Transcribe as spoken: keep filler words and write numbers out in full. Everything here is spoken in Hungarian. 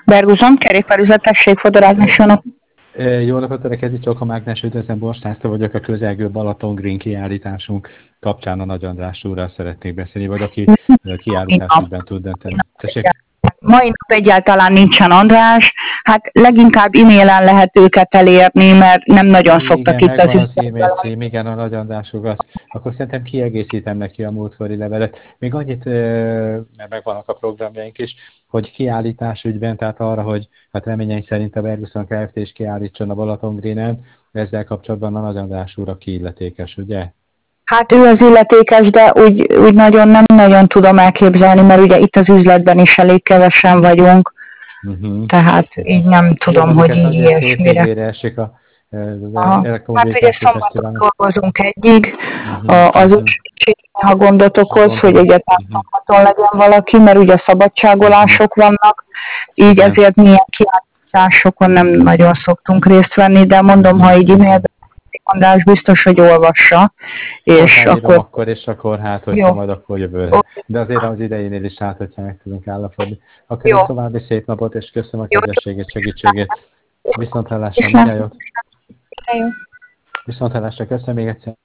Berguzon, kerékpárüzletesség, Fodor Ágnesónak. Jó napot, öreg, ez itt Csoka Mágnes, üdvözlöm, Bors László vagyok, a közelgő Balaton Green kiállításunk kapcsán a Nagy András úrral szeretnék beszélni, vagy aki kiállítás ügyben tud dönteni. Tessék? Mai nap egyáltalán nincsen András, hát leginkább e-mailen lehet őket elérni, mert nem nagyon Igen, szoktak itt az az e-mail cím, igen, a Nagy András úr, akkor szerintem kiegészítem neki a múltkori levelet. Még annyit, mert megvannak a programjaink is, hogy kiállítás ügyben, tehát arra, hogy hát reményeink szerint a Berguson Kft. Is kiállítson a Balaton Greenen, ezzel kapcsolatban a Nagy András úr, aki illetékes, ugye? Hát ő az illetékes, de úgy, úgy nagyon nem nagyon tudom elképzelni, mert ugye itt az üzletben is elég kevesen vagyunk, uh-huh. Tehát így nem tudom, jó, hogy így ilyesmire. esik a Hát ugye szombaton dolgozunk egyig, uh-huh. az úgy ha gondot okoz, hogy egyáltalán uh-huh. szombaton legyen valaki, mert ugye szabadságolások uh-huh. vannak, így igen. Ezért milyen kiállításokon nem nagyon szoktunk részt venni, de mondom, uh-huh. ha így e-mailben András biztos, hogy olvassa, és akkor... akkor... és akkor hát, hogyha jó. Majd akkor jövőre. De azért az idejénél is hát, hogyha meg tudunk állapodni. Akkor jó. További szép napot, és köszönöm a kedvességet, segítségét. Viszonthallásra, minden jót. Viszonthallásra, köszönöm még egyszer.